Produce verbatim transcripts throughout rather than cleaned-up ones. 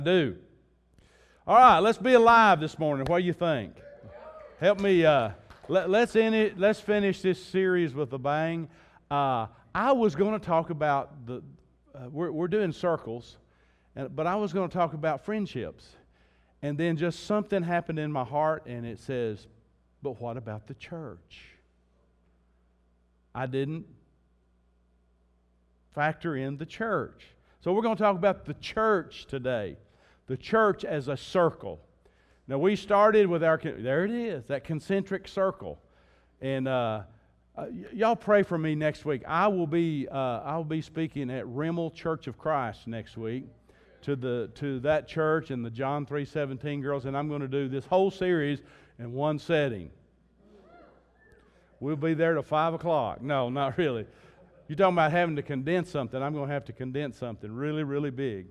do. All right, let's be alive this morning. What do you think? Help me. Uh, let, let's end it. Let's finish this series with a bang. Uh, I was going to talk about the. Uh, we're we're doing circles, and, but I was going to talk about friendships, and then just something happened in my heart, and it says, "But what about the church?" I didn't factor in the church, so we're going to talk about the church today. The church as a circle. Now we started with our, there it is, that concentric circle. And uh, uh, y- y'all pray for me next week. I will be uh, I will be speaking at Rimmel Church of Christ next week to the to that church and the John three seventeen girls, and I'm going to do this whole series in one setting. We'll be there till five o'clock. No, not really. You're talking about having to condense something. I'm going to have to condense something really, really big.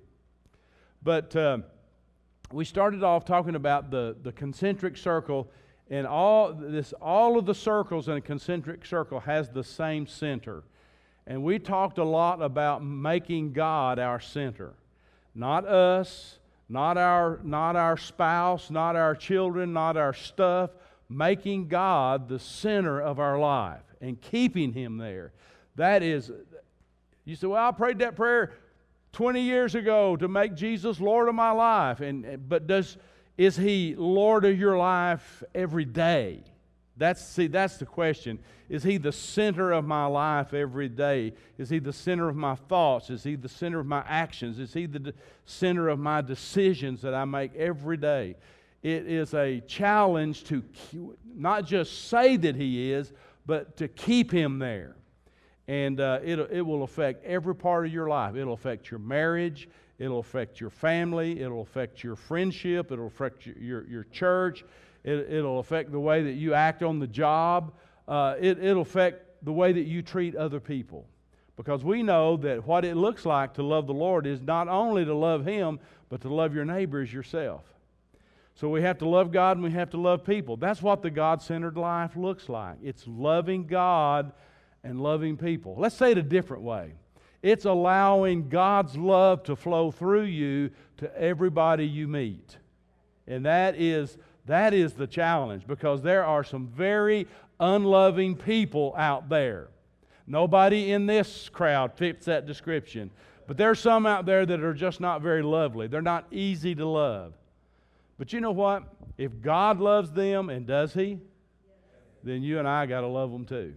But uh, we started off talking about the, the concentric circle, and all this all of the circles in a concentric circle has the same center. And we talked a lot about making God our center. Not us, not our not our spouse, not our children, not our stuff, making God the center of our life and keeping Him there. That is, you say, well, I prayed that prayer twenty years ago to make Jesus Lord of my life, and but does is He Lord of your life every day? That's see, that's the question. Is He the center of my life every day? Is He the center of my thoughts? Is He the center of my actions? Is He the de- center of my decisions that I make every day? It is a challenge to not just say that He is, but to keep Him there. And uh, it, it will affect every part of your life. It'll affect your marriage. It'll affect your family. It'll affect your friendship. It'll affect your, your, your church. It, it'll affect the way that you act on the job. Uh, it, it'll affect the way that you treat other people. Because we know that what it looks like to love the Lord is not only to love Him, but to love your neighbor as yourself. So we have to love God and we have to love people. That's what the God-centered life looks like. It's loving God and loving people. Let's say it a different way. It's allowing God's love to flow through you to everybody you meet. And that is that is the challenge, because there are some very unloving people out there. Nobody in this crowd fits that description. But there's some out there that are just not very lovely. They're not easy to love. But you know what? If God loves them, and does He, then you and I got to love them too.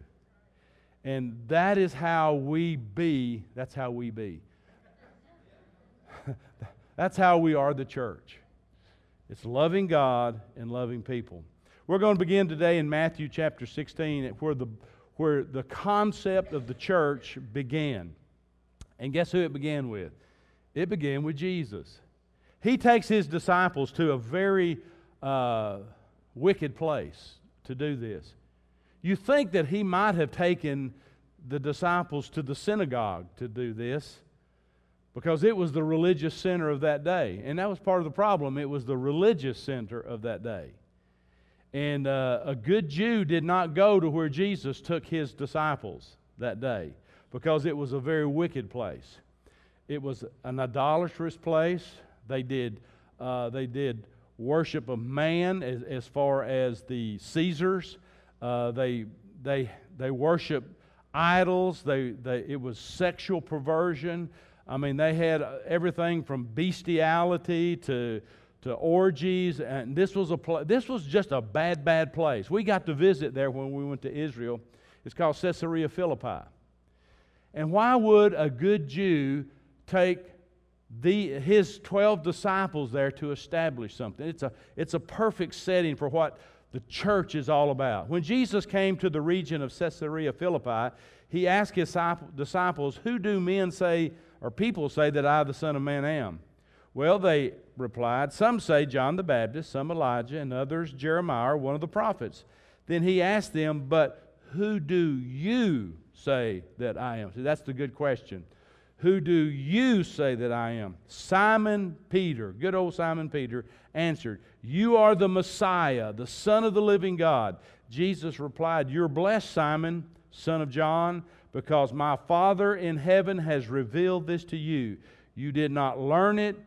And that is how we be. That's how we be. That's how we are the church. It's loving God and loving people. We're going to begin today in Matthew chapter sixteen, where the where the concept of the church began. And guess who it began with? It began with Jesus. He takes His disciples to a very uh, wicked place to do this. You think that He might have taken the disciples to the synagogue to do this, because it was the religious center of that day. And that was part of the problem. It was the religious center of that day. And uh, a good Jew did not go to where Jesus took His disciples that day, because it was a very wicked place. It was an idolatrous place. They did, uh, they did worship of man as, as far as the Caesars. Uh, they they they worshiped idols. They they it was sexual perversion. I mean, they had everything from bestiality to to orgies, and this was a pl- this was just a bad bad place. We got to visit there when we went to Israel. It's called Caesarea Philippi. And why would a good Jew take the his twelve disciples there to establish something? It's a it's a perfect setting for what the church is all about. When Jesus came to the region of Caesarea Philippi, He asked His disciples, "Who do men say, or people say, that I, the Son of Man, am?" Well, they replied, "Some say John the Baptist, some Elijah, and others Jeremiah, or one of the prophets." Then He asked them, "But who do you say that I am?" See, that's the good question. Who do you say that I am? Simon Peter, good old Simon Peter, answered, "You are the Messiah, the Son of the living God." Jesus replied, "You're blessed, Simon, son of John, because my Father in heaven has revealed this to you. You did not learn it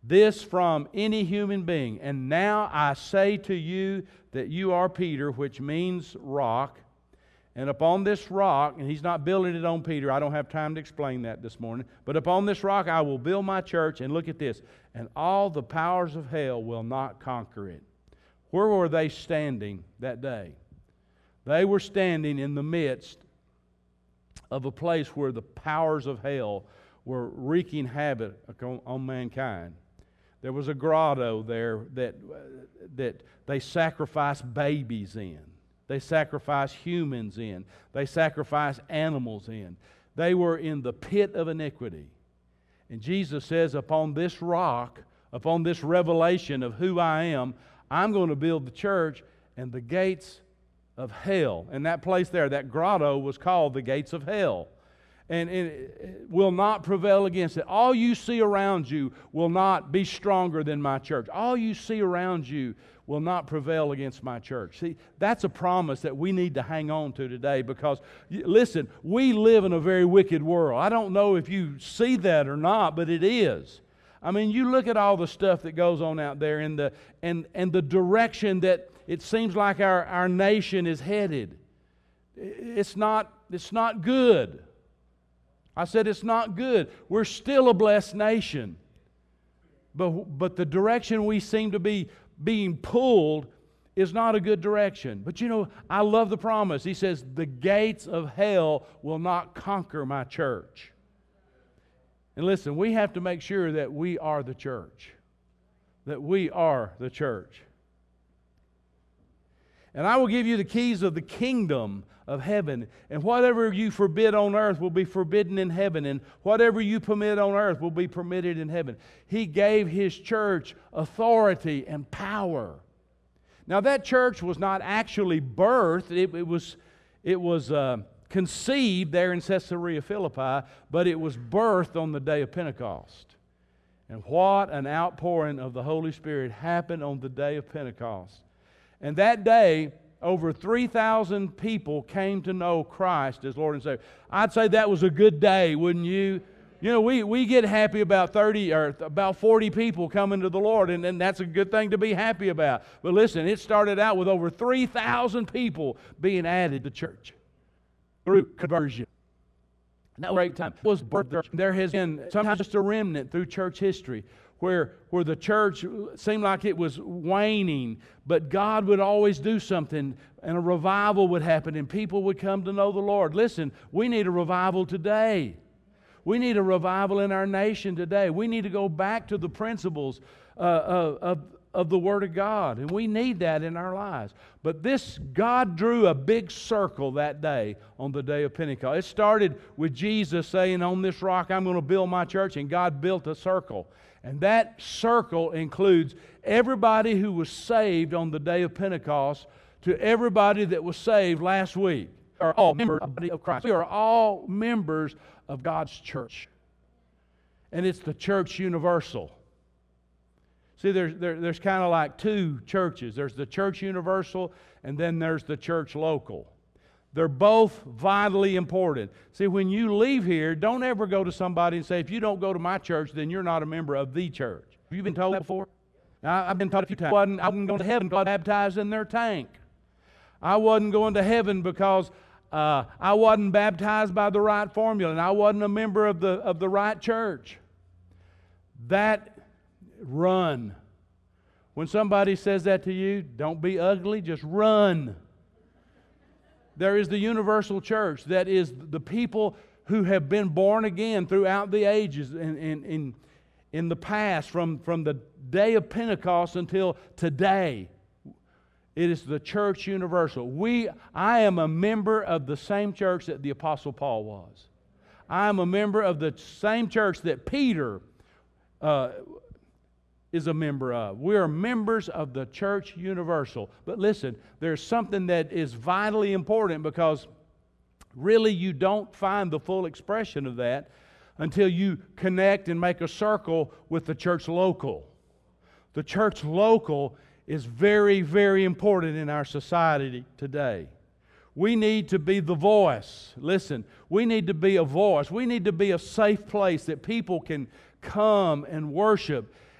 this from any human being. And now I say to you that you are Peter, which means rock. And upon this rock, and he's not building it on Peter, I don't have time to explain that this morning, but upon this rock I will build my church, and look at this, and all the powers of hell will not conquer it. Where were they standing that day? They were standing in the midst of a place where the powers of hell were wreaking havoc on, on mankind. There was a grotto there that, that they sacrificed babies in. They sacrificed humans in. They sacrificed animals in. They were in the pit of iniquity. And Jesus says, upon this rock, upon this revelation of who I am, I'm going to build the church, and the gates of hell. And that place there, that grotto, was called the gates of hell. And it will not prevail against it. All you see around you will not be stronger than my church. All you see around you will not prevail against my church. See, that's a promise that we need to hang on to today, because, listen, we live in a very wicked world. I don't know if you see that or not, but it is. I mean, you look at all the stuff that goes on out there and the, and, and the direction that it seems like our, our nation is headed. It's not, it's not good. I said it's not good. We're still a blessed nation. But, but the direction we seem to be being pulled is not a good direction. But you know, I love the promise. He says, the gates of hell will not conquer my church. And listen, we have to make sure that we are the church. That we are the church. And I will give you the keys of the kingdom of heaven. And whatever you forbid on earth will be forbidden in heaven. And whatever you permit on earth will be permitted in heaven. He gave His church authority and power. Now that church was not actually birthed. It, it was, it was uh, conceived there in Caesarea Philippi, but it was birthed on the day of Pentecost. And what an outpouring of the Holy Spirit happened on the day of Pentecost. And that day, over three thousand people came to know Christ as Lord and Savior. I'd say that was a good day, wouldn't you? You know, we, we get happy about thirty or about forty people coming to the Lord, and, and that's a good thing to be happy about. But listen, it started out with over three thousand people being added to church through conversion. That was a great time. It was birth. There has been sometimes just a remnant through church history where, where the church seemed like it was waning, but God would always do something, and a revival would happen, and people would come to know the Lord. Listen, we need a revival today. We need a revival in our nation today. We need to go back to the principles uh, of, of, of the Word of God, and we need that in our lives. But this, God drew a big circle that day on the day of Pentecost. It started with Jesus saying, on this rock I'm going to build my church, and God built a circle. And that circle includes everybody who was saved on the day of Pentecost to everybody that was saved last week. Are all members of the body of Christ. We are all members of God's church. And it's the church universal. See, there's, there, there's kind of like two churches. There's the church universal, and then there's the church local. They're both vitally important. See, when you leave here, don't ever go to somebody and say, if you don't go to my church, then you're not a member of the church. Have you been told that before? Now, I've been told a few times. I wasn't, I wasn't going to heaven because I was baptized in their tank. I wasn't going to heaven because uh, I wasn't baptized by the right formula, and I wasn't a member of the, of the right church. That, run. When somebody says that to you, don't be ugly, just run. There is the universal church that is the people who have been born again throughout the ages in, in, in, in the past, from, from the day of Pentecost until today. It is the church universal. We, I am a member of the same church that the Apostle Paul was. I am a member of the same church that Peter uh, is a member of. We are members of the church universal. But listen, there's something that is vitally important, because really you don't find the full expression of that until you connect and make a circle with the church local. The church local is very, very important in our society today. We need to be the voice. Listen, we need to be a voice. We need to be a safe place that people can come and worship.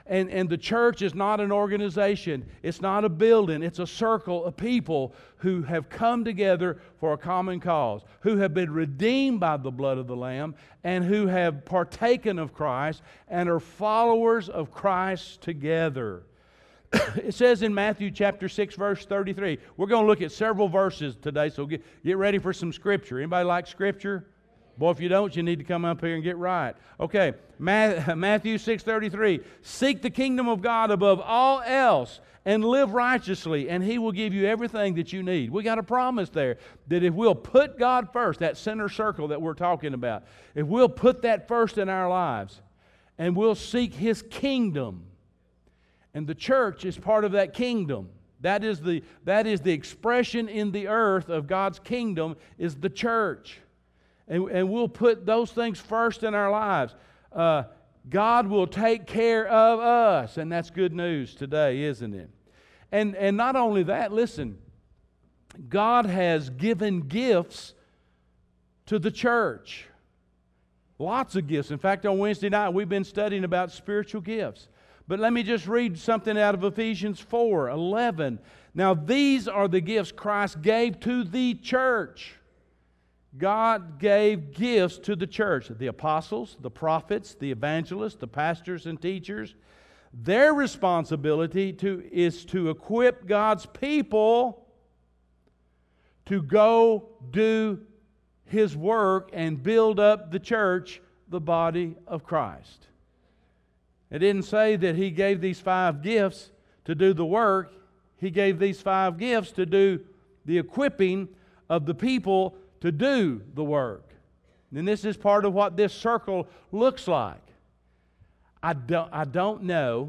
And, and the church is not an organization. It's not a building. It's a circle of people who have come together for a common cause, who have been redeemed by the blood of the Lamb, and who have partaken of Christ and are followers of Christ together. It says in Matthew chapter six, verse thirty-three. We're going to look at several verses today, so get, get ready for some Scripture. Anybody like Scripture? Boy, if you don't, you need to come up here and get right. Okay, Matthew six thirty-three. Seek the kingdom of God above all else and live righteously, and He will give you everything that you need. We got a promise there that if we'll put God first, that center circle that we're talking about, if we'll put that first in our lives, and we'll seek His kingdom, and the church is part of that kingdom. That is the, that is the expression in the earth of God's kingdom, is the church. And, and we'll put those things first in our lives. Uh, God will take care of us. And that's good news today, isn't it? And, and not only that, listen, God has given gifts to the church. Lots of gifts. In fact, on Wednesday night, we've been studying about spiritual gifts. But let me just read something out of Ephesians four eleven. Now, these are the gifts Christ gave to the church. God gave gifts to the church, the apostles, the prophets, the evangelists, the pastors and teachers. Their responsibility to, is to equip God's people to go do His work and build up the church, the body of Christ. It didn't say that He gave these five gifts to do the work. He gave these five gifts to do the equipping of the people to do the work. And this is part of what this circle looks like. I don't, I don't know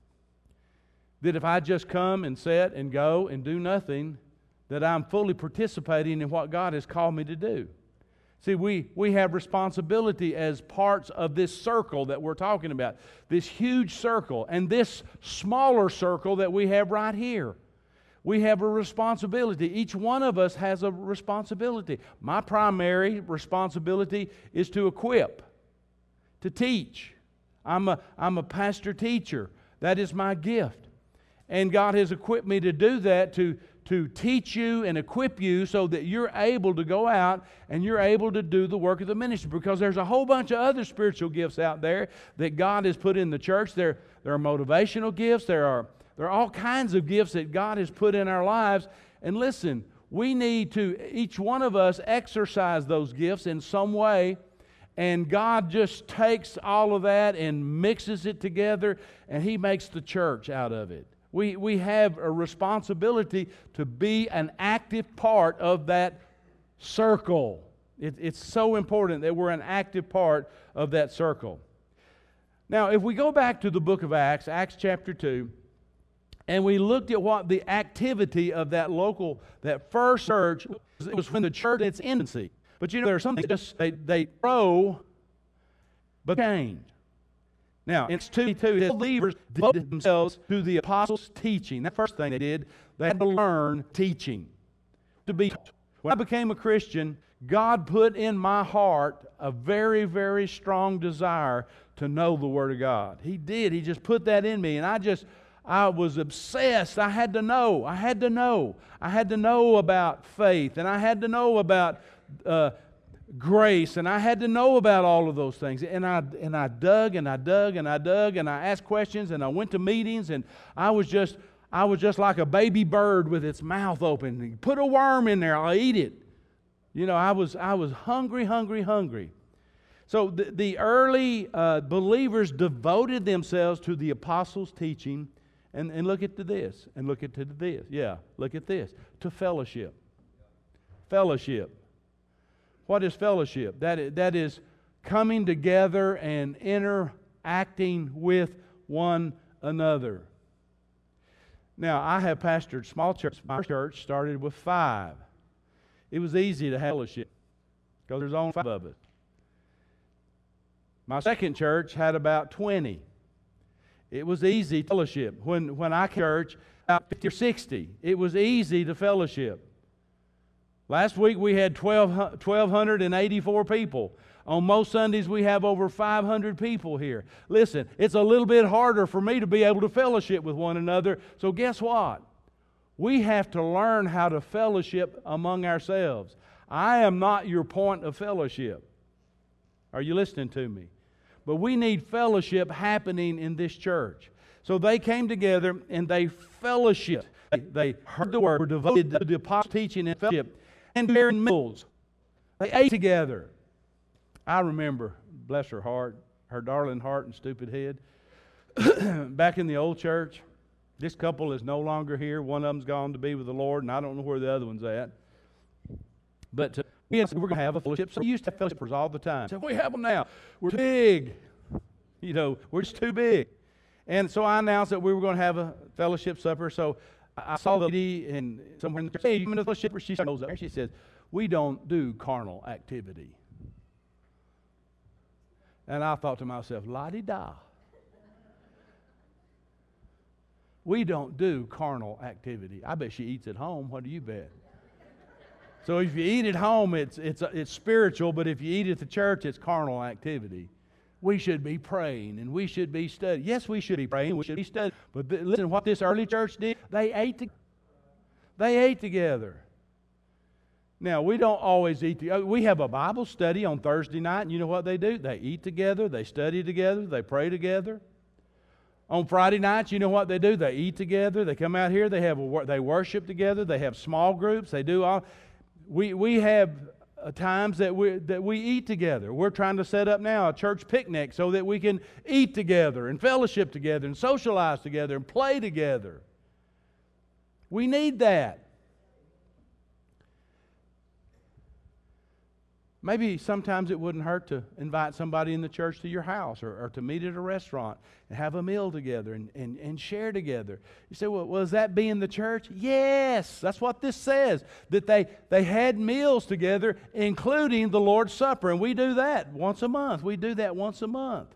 that if I just come and sit and go and do nothing, that I'm fully participating in what God has called me to do. See, we, we have responsibility as parts of this circle that we're talking about, this huge circle, and this smaller circle that we have right here. We have a responsibility. Each one of us has a responsibility. My primary responsibility is to equip, to teach. I'm a, I'm a pastor teacher. That is my gift. And God has equipped me to do that, to, to teach you and equip you so that you're able to go out and you're able to do the work of the ministry. Because there's a whole bunch of other spiritual gifts out there that God has put in the church. There, there are motivational gifts. There are There are all kinds of gifts that God has put in our lives. And listen, we need to, each one of us, exercise those gifts in some way. And God just takes all of that and mixes it together, and He makes the church out of it. We, we have a responsibility to be an active part of that circle. It, it's so important that we're an active part of that circle. Now, if we go back to the book of Acts, Acts chapter two, and we looked at what the activity of that local, that first church, it was when the church in its infancy. But you know, there's something just, they, they grow, but change. Now, in Acts two, the believers devoted themselves to the apostles' teaching. That first thing they did, they had to learn teaching. To be taught. When I became a Christian, God put in my heart a very, very strong desire to know the Word of God. He did. He just put that in me, and I just... I was obsessed. I had to know. I had to know. I had to know about faith, and I had to know about uh, grace, and I had to know about all of those things. And I and I dug and I dug and I dug and I asked questions and I went to meetings, and I was just I was just like a baby bird with its mouth open. You put a worm in there, I'll eat it. You know, I was I was hungry, hungry, hungry. So the, the early uh, believers devoted themselves to the apostles' teaching. And, and look at this, and look at this. Yeah, look at this. To fellowship. Fellowship. What is fellowship? That is, that is coming together and interacting with one another. Now, I have pastored small churches. My church started with five. It was easy to have fellowship because there's only five of us. My second church had about twenty. It was easy to fellowship. When, when I came to church, about fifty or sixty, it was easy to fellowship. Last week we had twelve hundred eighty-four people. On most Sundays, we have over five hundred people here. Listen, it's a little bit harder for me to be able to fellowship with one another. So guess what? We have to learn how to fellowship among ourselves. I am not your point of fellowship. Are you listening to me? But we need fellowship happening in this church. So they came together and they fellowshiped. They, they heard the word, were devoted to the apostles' teaching and fellowship, and sharing meals. They ate together. I remember, bless her heart, her darling heart and stupid head, back in the old church, this couple is no longer here. One of them's gone to be with the Lord, and I don't know where the other one's at. But uh, we had, we're going to have a fellowship. So we used to have fellowships all the time. So we have them now. We're too big. You know, we're just too big. And so I announced that we were going to have a fellowship supper. So I saw the lady and somewhere in the church, hey, you in the fellowship? She goes up there. She says, we don't do carnal activity. And I thought to myself, la-di-da. We don't do carnal activity. I bet she eats at home. What do you bet? So if you eat at home, it's, it's, it's spiritual, but if you eat at the church, it's carnal activity. We should be praying and we should be studying. Yes, we should be praying. We should be studying. But th- listen, what this early church did, they ate together. They ate together. Now, we don't always eat together. We have a Bible study on Thursday night, and you know what they do? They eat together, they study together, they pray together. On Friday nights, you know what they do? They eat together, they come out here, they have a, they worship together, they have small groups, they do all. We we have uh, times that we that we eat together. We're trying to set up now a church picnic so that we can eat together and fellowship together and socialize together and play together. We need that. Maybe sometimes it wouldn't hurt to invite somebody in the church to your house or, or to meet at a restaurant and have a meal together and, and, and share together. You say, well, was that being the church? Yes, that's what this says, that they, they had meals together, including the Lord's Supper, and we do that once a month. We do that once a month.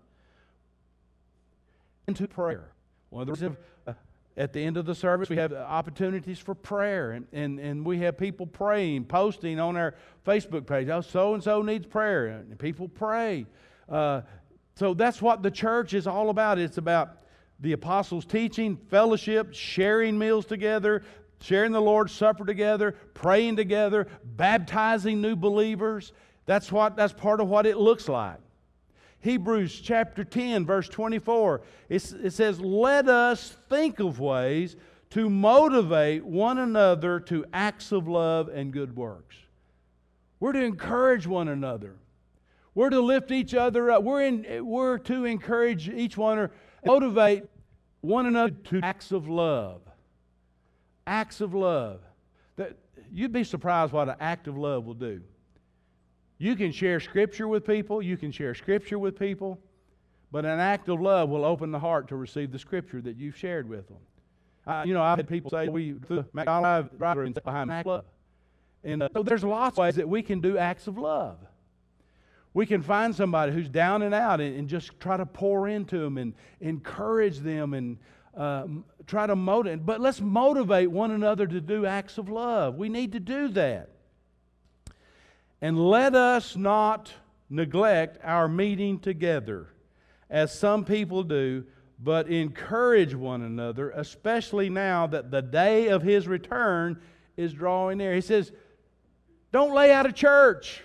Into prayer. One of the reasons, uh, at the end of the service, we have opportunities for prayer, and, and, and we have people praying, posting on our Facebook page, oh, so-and-so needs prayer, and people pray. Uh, so that's what the church is all about. It's about the apostles' teaching, fellowship, sharing meals together, sharing the Lord's Supper together, praying together, baptizing new believers. That's what. That's part of what it looks like. Hebrews chapter ten, verse twenty-four, it, it says, let us think of ways to motivate one another to acts of love and good works. We're to encourage one another. We're to lift each other up. We're, in, we're to encourage each one or motivate one another to acts of love. Acts of love. That, you'd be surprised what an act of love will do. You can share Scripture with people. You can share Scripture with people. But an act of love will open the heart to receive the Scripture that you've shared with them. Uh, you know, I've had people say, we, the McDonald's driver and behind act of love. And uh, so there's lots of ways that we can do acts of love. We can find somebody who's down and out and, and just try to pour into them and encourage them and uh, try to motivate. But let's motivate one another to do acts of love. We need to do that. And let us not neglect our meeting together, as some people do, but encourage one another, especially now that the day of His return is drawing near. He says, don't lay out of church.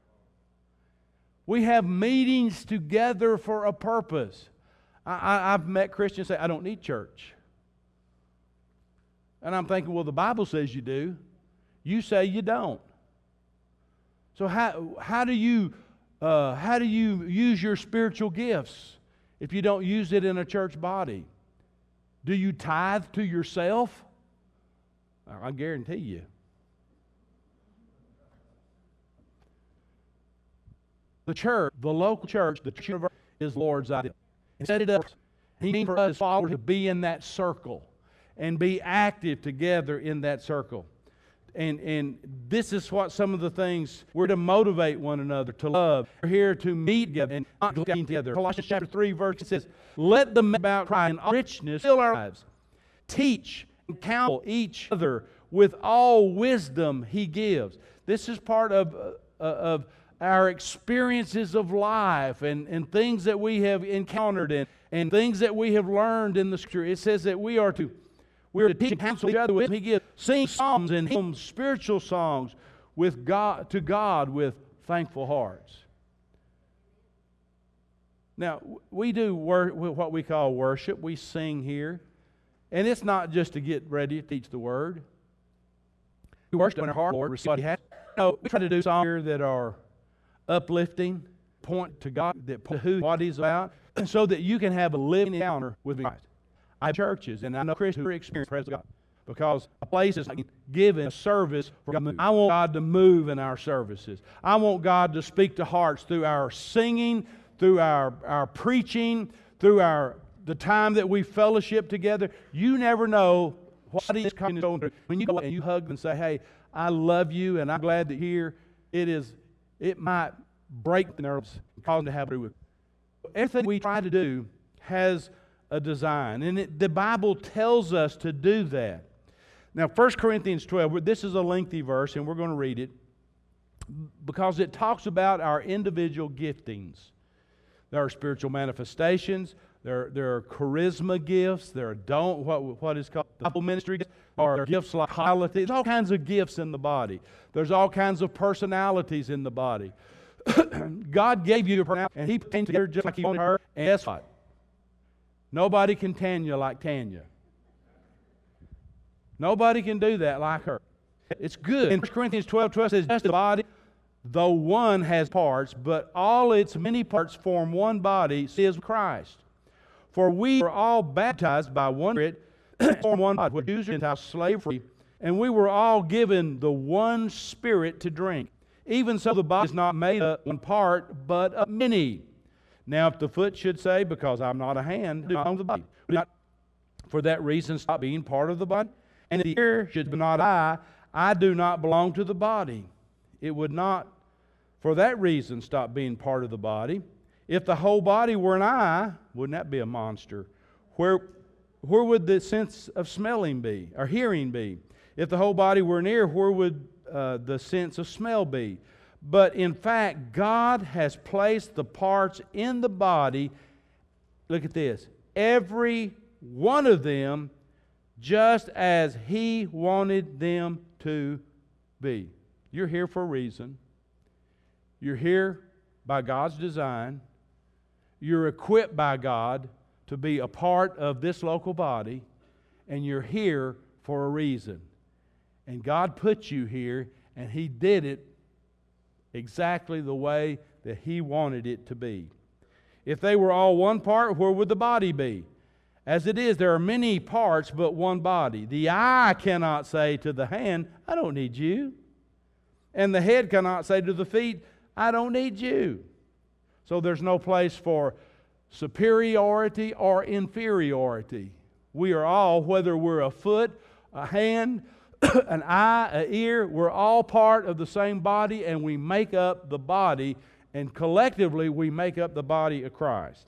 We have meetings together for a purpose. I, I, I've met Christians say, I don't need church. And I'm thinking, well, the Bible says you do. You say you don't. So how how do you uh, how do you use your spiritual gifts if you don't use it in a church body? Do you tithe to yourself? I guarantee you. The church, the local church, the church universe is the Lord's idea. And set it up. He means for us as followers to be in that circle and be active together in that circle. And and this is what some of the things we're to motivate one another to love. We're here to meet together and not getting together. Colossians chapter three verse it says, let them about Christ in all richness fill our lives. Teach and counsel each other with all wisdom He gives. This is part of uh, of our experiences of life and, and things that we have encountered and, and things that we have learned in the Scripture. It says that we are to we are to teach and counsel each other with. He gives sing songs and hymns, spiritual songs with God to God with thankful hearts. Now, we do wor- what we call worship. We sing here. And it's not just to get ready to teach the Word. We worship in our heart, Lord, receive what He has. No, we try to do songs here that are uplifting, point to God, that point to who, what He's about, so that you can have a living encounter with Christ. I have churches, and I know Christians who experience the presence of God because a place is like giving a service for God to move. I want God to move in our services. I want God to speak to hearts through our singing, through our, our preaching, through our the time that we fellowship together. You never know what He's going through. When you go and you hug them and say, hey, I love you and I'm glad that you're here, it is, it might break the nerves and cause them to have to do with it. Everything we try to do has a design, and it, the Bible tells us to do that. Now, First Corinthians twelve, this is a lengthy verse, and we're going to read it because it talks about our individual giftings. There are spiritual manifestations. There, there are charisma gifts. There are don't what what is called the ministry gifts, or gifts like hospitality. There's all kinds of gifts in the body. There's all kinds of personalities in the body. God gave you a personality, and He put it together just like He wanted her. And guess what? Nobody can Tanya like Tanya. Nobody can do that like her. It's good. In First Corinthians twelve twelve says, just the body, though one has parts, but all its many parts form one body, is Christ. For we were all baptized by one Spirit, form one body, which Jews and Gentiles, slavery, and we were all given the one Spirit to drink. Even so, the body is not made of one part, but of many. Now, if the foot should say, because I'm not a hand, I do not belong to the body, do not for that reason stop being part of the body. And if the ear should be not eye, I do not belong to the body. It would not, for that reason, stop being part of the body. If the whole body were an eye, wouldn't that be a monster? Where, where would the sense of smelling be, or hearing be? If the whole body were an ear, where would uh, the sense of smell be? But in fact, God has placed the parts in the body, look at this, every one of them just as He wanted them to be. You're here for a reason. You're here by God's design. You're equipped by God to be a part of this local body, and you're here for a reason. And God put you here, and He did it exactly the way that He wanted it to be. If they were all one part, where would the body be? As it is, there are many parts, but one body. The eye cannot say to the hand, I don't need you. And the head cannot say to the feet, I don't need you. So there's no place for superiority or inferiority. We are all, whether we're a foot, a hand, an eye, an ear, we're all part of the same body, and we make up the body, and collectively we make up the body of Christ.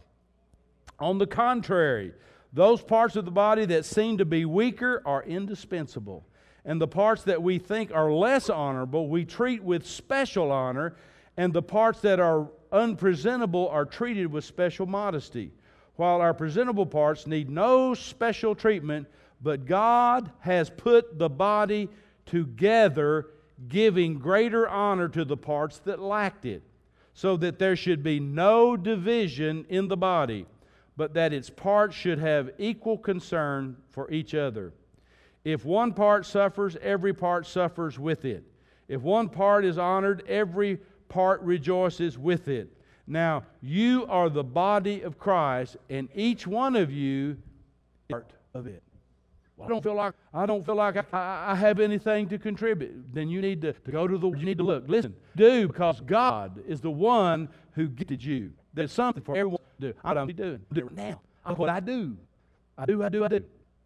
On the contrary, those parts of the body that seem to be weaker are indispensable, and the parts that we think are less honorable we treat with special honor, and the parts that are unpresentable are treated with special modesty, while our presentable parts need no special treatment, but God has put the body together, giving greater honor to the parts that lacked it, so that there should be no division in the body, but that its parts should have equal concern for each other. If one part suffers, every part suffers with it. If one part is honored, every part rejoices with it. Now, you are the body of Christ, and each one of you is part of it. Well, I don't feel like I don't feel like I, I, I have anything to contribute. Then you need to, to go to the you need to look. Listen, do, because God is the one who gifted you. There's something for everyone to do. I don't be doing. I'm doing it now. I what I do. I do, I do, I do.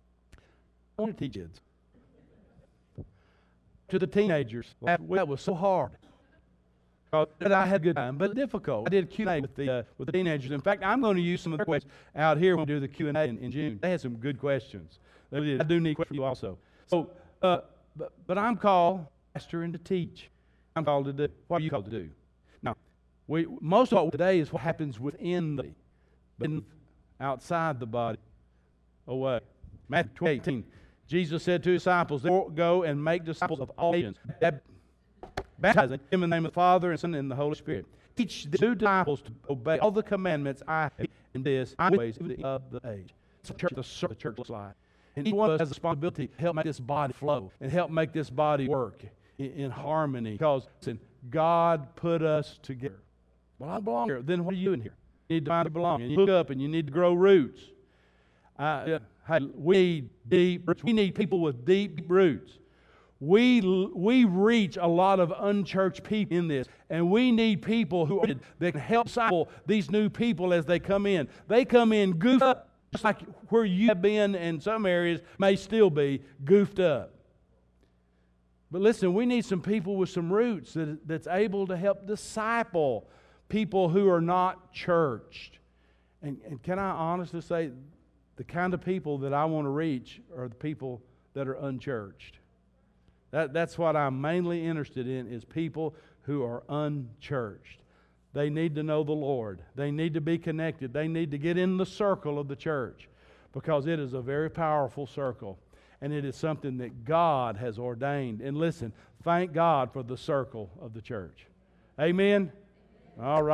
I want to teach kids. To the teenagers, that was so hard. I had a good time, but difficult. I did Q and A with the uh, with the teenagers. In fact, I'm going to use some of their questions out here when we do the Q and A in, in June. They had some good questions. They did. I do need questions for you also. So, uh, but, but I'm called pastor and to teach. I'm called to do. What are you called to do? Now, We, most of what today is what happens within the body, outside the body, away. Matthew twenty, eighteen, Jesus said to his disciples, "Go and make disciples of all nations, baptizing them in the name of the Father and Son and the Holy Spirit. Teach the new disciples to obey all the commandments I have in this ways of the age." So church, the church, the church looks like. And each one of us has the responsibility to help make this body flow and help make this body work in, in harmony. Because listen, God put us together. Well, I belong here. Then what are you in here? You need to find a belong. And you hook up and you need to grow roots. Uh, hey, we need deep roots. We need people with deep roots. We we reach a lot of unchurched people in this, and we need people who are, that can help disciple these new people as they come in. They come in goofed up, just like where you have been, and some areas may still be goofed up. But listen, we need some people with some roots that, that's able to help disciple people who are not churched. And, and can I honestly say, the kind of people that I want to reach are the people that are unchurched. That, that's what I'm mainly interested in, is people who are unchurched. They need to know the Lord. They need to be connected. They need to get in the circle of the church, because it is a very powerful circle, and it is something that God has ordained. And listen, thank God for the circle of the church. Amen? All right.